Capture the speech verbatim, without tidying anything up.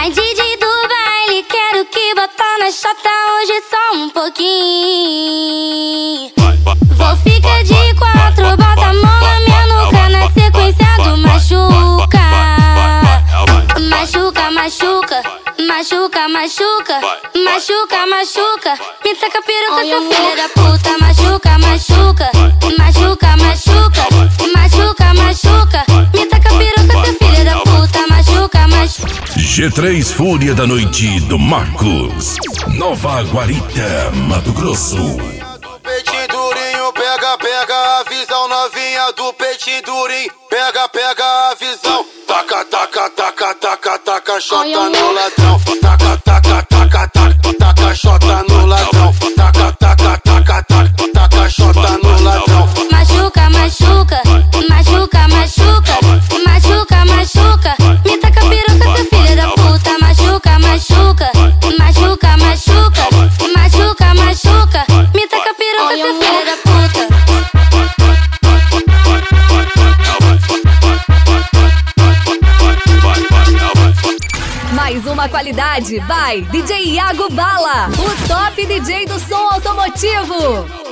Ai, D J do baile, quero que bota na chota hoje só um pouquinho. Vou ficar de quatro, bota a mão na minha nuca, na sequência do machuca. Machuca, machuca, machuca, machuca, machuca, machuca. Me taca a peruca, seu filho da puta. Machuca, machuca, machuca, machuca, machuca, machuca. Me taca a peruca, seu filho da puta. Machuca, machuca. G três Fúria da Noite do Marcos, Nova Guarita, Mato Grosso. Peitinho durinho, pega, pega a visão. Novinha do peitinho durinho, pega, pega a visão. Taca, taca, taca, taca, taca, chota no ladrão. Taca, taca, taca, taca, taca, chota no ladrão. Taca, taca, taca, taca, taca, chota no ladrão. Machuca, machuca, machuca, machuca, machuca, machuca. Me taca a peruca, seu filho da puta. Machuca, machuca, machuca, machuca, machuca, machuca. Me taca a peruca, seu filho da puta. Mais uma qualidade by D J Iago Bala, o top D J do som automotivo.